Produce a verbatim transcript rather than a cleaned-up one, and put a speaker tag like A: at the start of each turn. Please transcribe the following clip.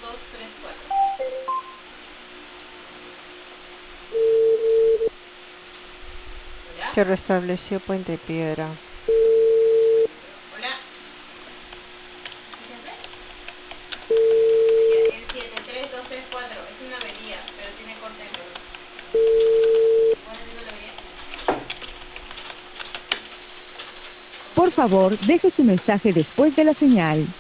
A: tres cuatro. Hola.
B: Se restableció Puente Piedra.
A: Hola. El siete tres dos tres cuatro es una avería, pero tiene corte de luz. ¿Puedes decirme la avería?
C: Por favor, deje su mensaje después de la señal.